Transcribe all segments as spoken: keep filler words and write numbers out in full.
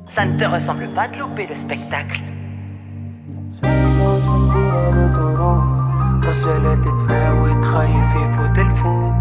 Ça ne te ressemble pas de louper le spectacle. رجالة تتفاوت خايف يفوت الفوق.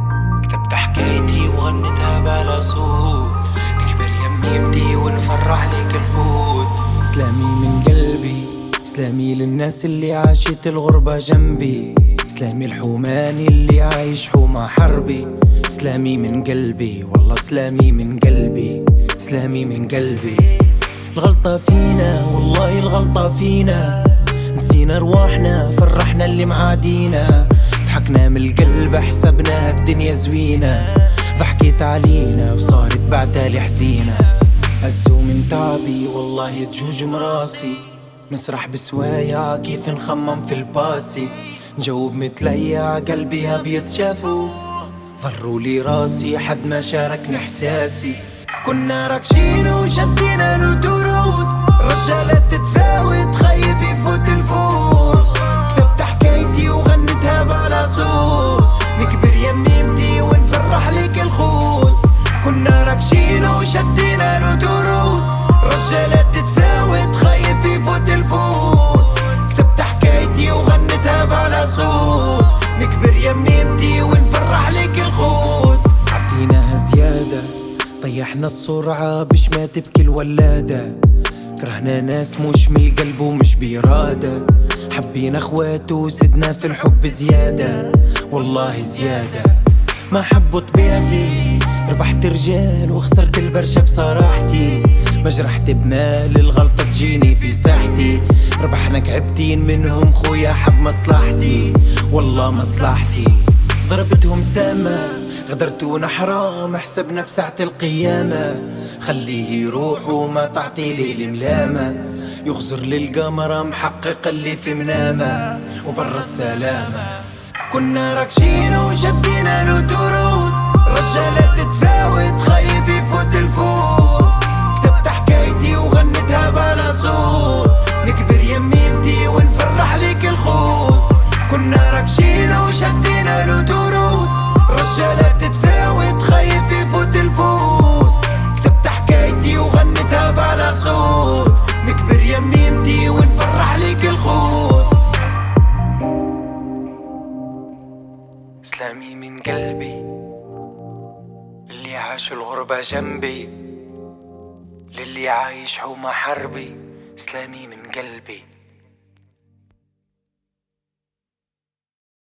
كتبت حكايتي وغنيتها بلا صوت، نكبر يميمتي ونفرح ليك الخوت. سلامي من قلبي، سلامي للناس اللي عاشت الغربة جنبي، سلامي الحوماني اللي عايش حومة حربي. سلامي من قلبي والله سلامي من قلبي، سلامي من قلبي. الغلطة فينا والله الغلطة فينا، نسينا رواحنا فرحنا اللي معادينا، ضحكنا من القلب حسبنا الدنيا زوينة، ضحكت علينا وصارت بعدها لحزينة. هزوا من تعبي والله تجوج مراسي، نسرح بسوايع كيف نخمم في الباسي، نجاوب متليع قلبي ابيض شافو، ضروا لي راسي حد ما شاركني احساسي. كنا راكشين وشدينا له درود، رجالات تتفاوت خايف يفوت الفوق. كتبت حكايتي وغنيتها بلا صوت، نكبر يميمتي ونفرح ليك الخوت. كنا راكشين وشدينا له درود، رجالات تتفاوت خايف يفوت الفوق. كتبت حكايتي وغنيتها بلا صوت، نكبر يميمتي ونفرح ليك الخوت. عطيناها زيادة طيحنا السرعة باش ما تبكي الولادة، كرهنا ناس مش من القلب ومش بإرادة، حبينا اخوات وزدنا في الحب زيادة والله زيادة. ما حبوا طبيعتي ربحت رجال وخسرت البرشا بصراحتي، ما جرحت بمال الغلطة تجيني في ساحتي، ربحنا كعبتين منهم خويا حب مصلحتي والله مصلحتي. ضربتهم سامة غدرتونا حرام حسبنا في ساعة القيامة، خليه يروح وما تعطي لي الملامة، يخزر للقمرة محقق اللي في منامة وبرا السلامة. كنا راكشين وشدينا له درود، رجالات تتفاوت خايف يفوت الفوق. كتبت حكايتي وغنيتها بلا صوت، نكبر يميمتي ونفرح ليك الخوت. كنا راكشين وشدينا له درود، رجالات تتفاوت خايف يفوت الفوت. كتبت حكايتي وغنيتها بلا صوت، نكبر يميمتي ونفرح ليك الخوت. سلامي من قلبي اللي عاش الغربة جنبي، للي عايش حومة حربي، سلامي من قلبي.